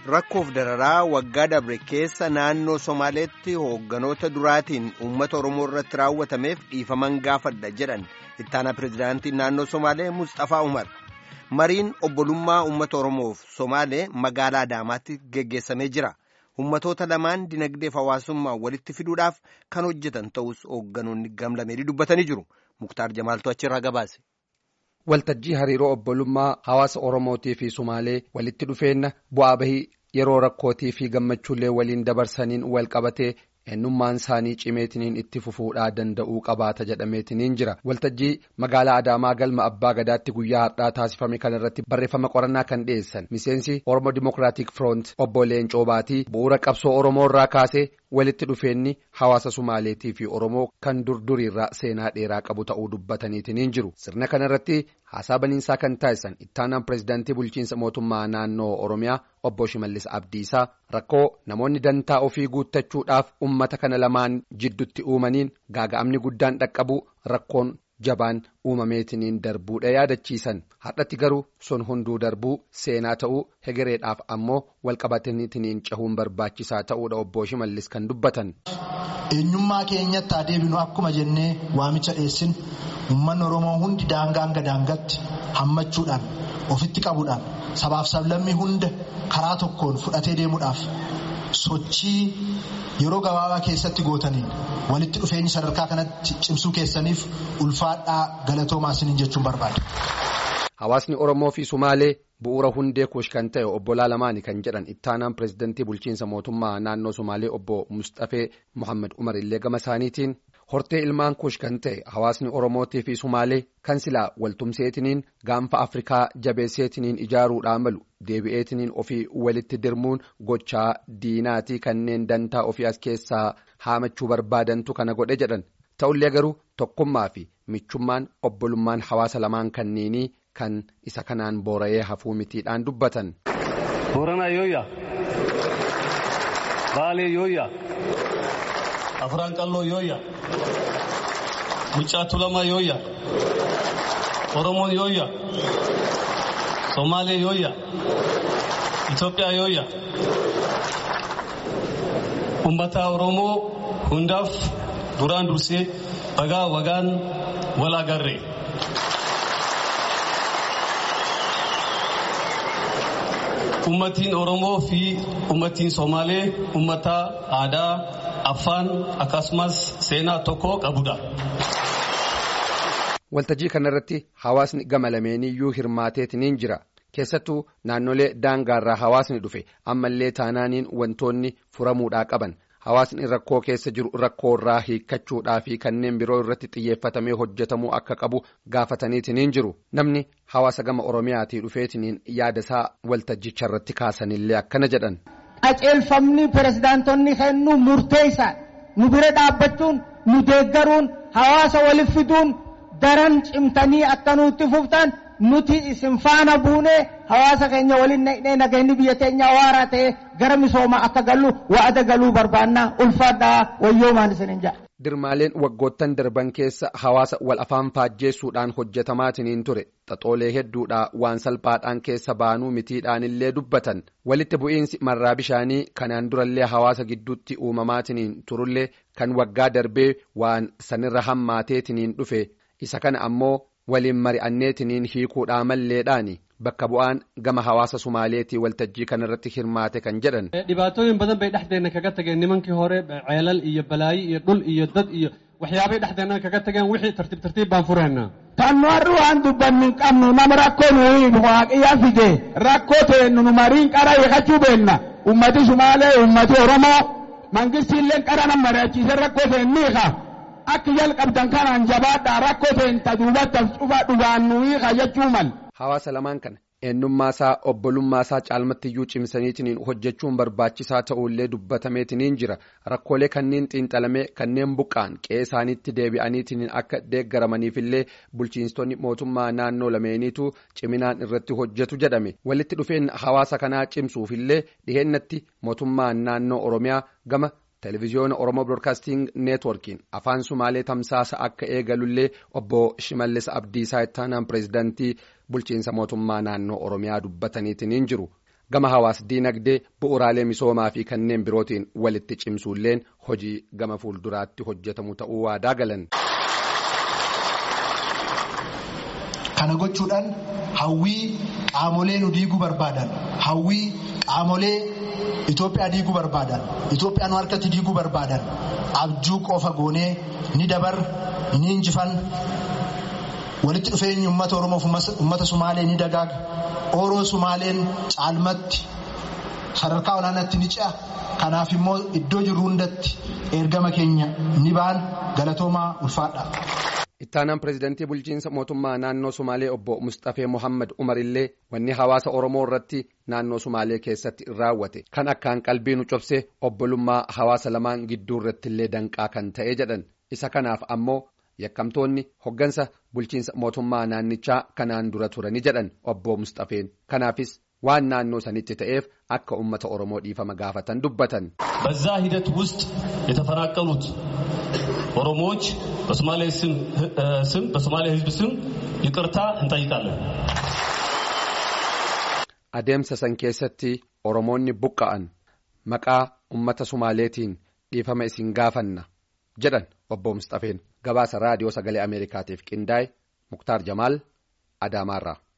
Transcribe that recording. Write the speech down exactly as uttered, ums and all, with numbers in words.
rakkoof dararaa waggaa dabre keessa naannoo Somaaleetti hoogganoota duraatiin uummata Oromoo irratti raawwatameef dhiifaman gaafadha jedhan ittaana pirezidaantii naannoo Somaalee Mustafaa Umar. Mariin obbolummaa uummata Oromoof Somaalee magaalaa Adaamaatti geggeessamee jira. Uummatoota lamaan dinagdeef hawaasummaa walitti fiduudhaaf kan hojjetan ta'us hoogganoonni gamlamee dubbatanii jiru. Muktaar Jamaaltu achirraa gabaase. Waltajjii hariiroo obbolummaa hawaasa Oromootii fi Somaalee walitti dhufeenna bu'aa bahii yeroo rakkootii fi gammachuullee waliin dabarsaniin wal qabatee eenyummaan isaanii cimeetiniin itti fufuudhaa danda'uu qabaata jedhameetiniin jira. Waltajjii magaalaa Adaamaa galma Abbaa Gadaatti guyyaa har'aa taasifame kanarratti barreeffama qorannaa kan dhiyeessan miseensi Oromoo Dimokiraatik Firoont obbo Leencoo Baatii bu'uura qabsoo Oromoo irraa kaasee walitti dhufeenni hawaasa Somaaleetii fi Oromoo kan durduriirraa seenaa dheeraa qabu ta'uu dubbataniitiniin jiru. Sirna kanarratti haasaa baniinsaa kan taasisan ittaanaan pirezidaantii bulchiinsa mootummaa naannoo Oromiyaa obbo Shimallis Abdiisaa rakkoo namoonni dantaa ofii guuttachuudhaaf ummata kana lamaan jidduutti uumaniin gaaga'amni guddaan dhaqqabu rakkoon jabaan uumameetiniin darbuudha yaadachiisan. Har'atti garuu sun hunduu darbuu seenaa ta'uu hegereedhaaf ammoo walqabataniitiniin cahuun barbaachisaa ta'uudha obbo Shimallis kan dubbatan. Eenyummaa keenyatti adeemnu akkuma jennee waamicha dhiyeessin uummanni Oromoo hundi daangaa hanga daangaatti hammachuudhaan ofitti qabuudhaan sabaaf sablammii hunda karaa tokkoon fudhatee deemuudhaaf sochii yeroo gabaabaa keessatti gootaniin walitti dhufeenyi sadarkaa kanatti cimsuu keessaniif ulfaadhaa galatoomaa isiniin jechuun barbaada. Hawaasni Oromoo fi Somaalee bu'uura hundee kuush kan ta'e obbo Laalamaani kan jedhan ittaanaan pirezidantii bulchiinsa mootummaa naannoo Somaalee obbo Mustafee Muhammad Umar illee gama isaaniitiin hortee ilmaan kuush kan ta'e hawaasni Oromootii fi Somaalee kan silaa waltumseetiniin gaanfa Afrikaa jabeesseetiniin ijaaruudhaan malu deebi'eetiniin ofii walitti dirmuun gochaa diinaatii kanneen dantaa ofii as keessaa haamachuu barbaadantu kana godhe jedhan. Ta'ullee garuu tokkummaa fi michummaan obbolummaan hawaasa lamaan kanniinii kan isa kanaan boora'ee hafuu mitiidhaan dubbatan. Boorana yooya, Baalee yooya, Afraan Qalloo yooya, Mucaa Tulamaa yooya, Oromoon yooya, Somaalee yooya, Itoophiyaa yooya. Uummata Oromoo hundaaf duraan dursee bagaa wagaan wal agarree. Uummatiin Oromoo fi uummatiin Somaalee uummata aadaa, afaan akkasumas seenaa tokko qabudha. Waltajjii kanarratti hawaasni gama lameeniyyuu hirmaateetiniin jira. Keessattuu naannolee daangaarraa hawaasni dhufe ammallee taanaaniin wantoonni furamuudhaa qaban. Hawaasni rakkoo keessa jiru rakkoo irraa hiikkachuudhaa fi kanneen biroo irratti xiyyeeffatamee hojjetamuu akka qabu gaafataniitiniin jiru. Namni hawaasa gama Oromiyaatii dhufeetiniin yaadasaa waltajjicha irratti kaasanillee akkana jedhan. Qajeelfamni pirezidaantonni kennu murteessaa nu bira dhaabbachuun nu deeggaruun hawaasa waliif fiduun daran cimtanii akka nutti fuftan nuti isin faana buunee hawaasa keenya waliin naqnee nageenyi biyya teenya waaraa ta'e gara misoomaa akka galu wa'ada galuu barbaannaa ulfaadhaa wayyoomaan isinin jedha. Dirmaaleen waggoottan darban keessa hawaasa wal afaan faajjeessuudhaan hojjetamaatiniin ture xaxoolee hedduudhaa waan salphaadhaan keessa baanuu mitiidhaan illee dubbatan walitti bu'iinsi marraa bishaanii kanaan durallee hawaasa gidduutti uumamaatiniin turullee kan waggaa darbee waan sanirra hammaateetiniin dhufe isa kana ammoo waliin mari'anneetiniin hiikuudhaa malleedhaani bakka bu'aan gama hawaasa Somaaleetii waltajjii kanarratti hirmaate kan jedhan. Dhibaatooyin badan bay dhexdeena kaga tageen nimankii hore ceelal iyo balaayi iyo dhul iyo dad iyo waxyaabay dhexdeena kaga tageen wixii tartiib tartiib baan fureena. Tanwaarru waan dubbannin qabnu nama rakkoo nuyi waaqiyaa fide rakkoo teennu nu mariin qara hiikachuu beenna ummati Somaalee ummati Oromoo mangistiilleen qara nama mari'achiise rakkoo teenniiqa. Akka jalqabdan kanaan jabaadhaa rakkoo ta'een taduubattaaf cufaa dhugaan nuyi jechuu mal. Hawaasa lamaan kana eenyummaasaa obbolummaasaa caalmattiyyuu cimsaniitiniin hojjechuun barbaachisaa ta'ullee dubbatameetiniin jira. Rakkoolee kanneen xiinxalamee kanneen buqqaan qe'ee isaaniitti deebi'aniitiniin akka deeggaramaniifillee bulchiinstonni mootummaa naannoo lameeniitu ciminaan irratti hojjetu jedhame. Walitti dhufeen hawaasa kanaa cimsuufillee dhiheennatti mootummaan naannoo Oromiyaa gama Televiziyoona Oromoo Broadcasting Networkiin afaan Somaalee tamsaasa akka eegalullee obbo Shimallis Abdiisaa ittaanaan pirezidantii bulchiinsa mootummaa naannoo Oromiyaa dubbataniitiin jiru. gama hawaas diinagdee bu'uuraalee misoomaa fi kanneen birootiin walitti cimsuulleen hojii gama fuulduraatti hojjetamu ta'uu waadaa galan. Kana gochuudhaan hawwii qaamolee nu diiguu barbaadan hawwii qaamolee Itoophiyaa diiguu barbaadan Itoophiyaa nu harkatti diiguu barbaadan abjuu qofa goonee ni dabar ni injifan walitti dhufeenyi uummata Oromoof uummata Sumaalee ni dagaaga Oroo Sumaaleen caalmatti sadarkaa olaanaatti ni ce'a kanaaf immoo iddoo jirru hundatti ergama keenya ni baan galatoomaa ulfaadha. Ittaanaan pireezidantii bulchiinsa mootummaa naannoo Sumaalee obbo Mustafee Mohammad Umar illee wanni hawaasa Oromoo irratti naannoo Sumaalee keessatti raawwate kan akkaan qalbii nu cabse obbolummaa hawaasa lamaan gidduu irratti illee danqaa kan ta'e jedhan isa kanaaf ammoo yakkamtoonni hoggansa bulchiinsa mootummaa naannichaa kanaan dura turani jedhan obbo Mustafeen kanaafis waan naannoo sanitti ta'eef akka ummata Oromoo dhiifama gaafatan dubbatan. በዛ ሂደት ውስጥ የተፈናቀሉት ኦሮሞዎች በሶማሌ ስም ስም በሶማሌ ህዝብ ስም ይቅርታ እንጠይቃለን። Adeemsa san keessatti Oromoonni buqqa'an maqaa ummata Sumaaleetiin dhiifama isin gaafanna jedhan obbo Mustafeen gabaasa raadiyoo sagalee Ameerikaatiif qindaa'e Muktaar Jamaal Adaamaarraa.